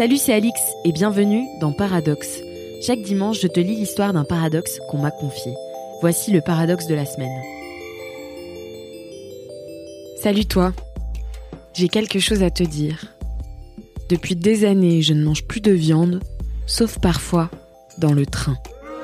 Salut, c'est Alix et bienvenue dans Paradoxe. Chaque dimanche, je te lis l'histoire d'un paradoxe qu'on m'a confié. Voici le paradoxe de la semaine. Salut toi, j'ai quelque chose à te dire. Depuis des années, je ne mange plus de viande, sauf parfois dans le train.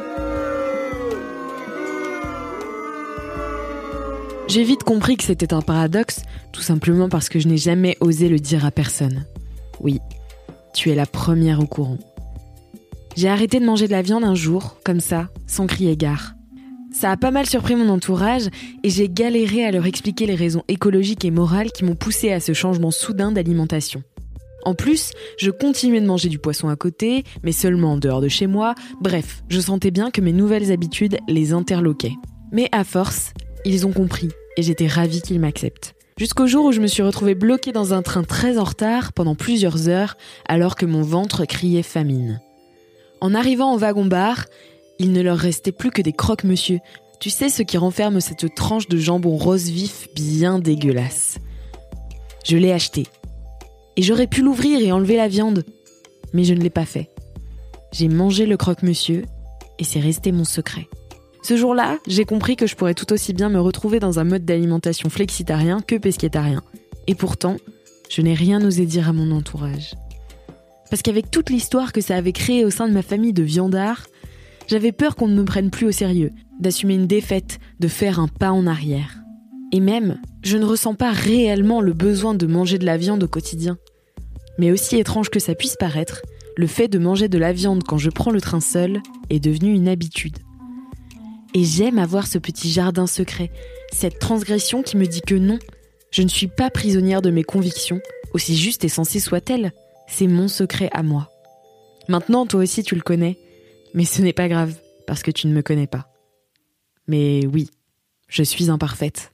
J'ai vite compris que c'était un paradoxe, tout simplement parce que je n'ai jamais osé le dire à personne. Oui, tu es la première au courant. J'ai arrêté de manger de la viande un jour, comme ça, sans crier gare. Ça a pas mal surpris mon entourage et j'ai galéré à leur expliquer les raisons écologiques et morales qui m'ont poussé à ce changement soudain d'alimentation. En plus, je continuais de manger du poisson à côté, mais seulement en dehors de chez moi. Bref, je sentais bien que mes nouvelles habitudes les interloquaient. Mais à force, ils ont compris et j'étais ravie qu'ils m'acceptent. Jusqu'au jour où je me suis retrouvée bloquée dans un train très en retard pendant plusieurs heures alors que mon ventre criait famine. En arrivant au wagon-bar, il ne leur restait plus que des croque-monsieur. Tu sais, ceux qui renferment cette tranche de jambon rose vif bien dégueulasse. Je l'ai acheté. Et j'aurais pu l'ouvrir et enlever la viande. Mais je ne l'ai pas fait. J'ai mangé le croque-monsieur et c'est resté mon secret. Ce jour-là, j'ai compris que je pourrais tout aussi bien me retrouver dans un mode d'alimentation flexitarien que pescétarien. Et pourtant, je n'ai rien osé dire à mon entourage. Parce qu'avec toute l'histoire que ça avait créée au sein de ma famille de viandards, j'avais peur qu'on ne me prenne plus au sérieux, d'assumer une défaite, de faire un pas en arrière. Et même, je ne ressens pas réellement le besoin de manger de la viande au quotidien. Mais aussi étrange que ça puisse paraître, le fait de manger de la viande quand je prends le train seul est devenu une habitude. Et j'aime avoir ce petit jardin secret, cette transgression qui me dit que non, je ne suis pas prisonnière de mes convictions, aussi justes et sensées soient-elles. C'est mon secret à moi. Maintenant, toi aussi tu le connais, mais ce n'est pas grave, parce que tu ne me connais pas. Mais oui, je suis imparfaite.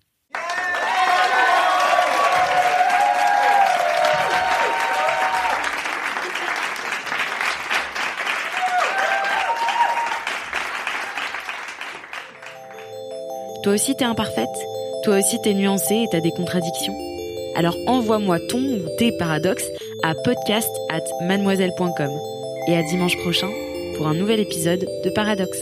Toi aussi t'es imparfaite, toi aussi t'es nuancée et t'as des contradictions. Alors envoie-moi ton ou tes paradoxes à podcast@mademoiselle.com. Et à dimanche prochain pour un nouvel épisode de Paradoxe.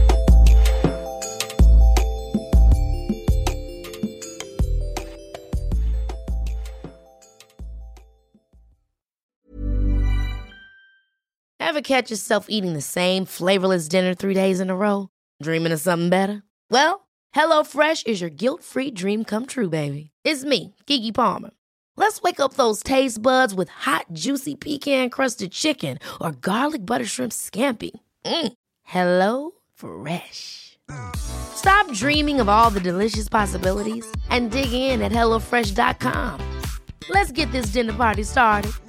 Ever catch yourself eating the same flavorless dinner 3 days in a row? Dreaming of something better? Well, HelloFresh is your guilt-free dream come true, baby. It's me, Keke Palmer. Let's wake up those taste buds with hot, juicy pecan-crusted chicken or garlic butter shrimp scampi. Hello Fresh. Stop dreaming of all the delicious possibilities and dig in at HelloFresh.com. Let's get this dinner party started.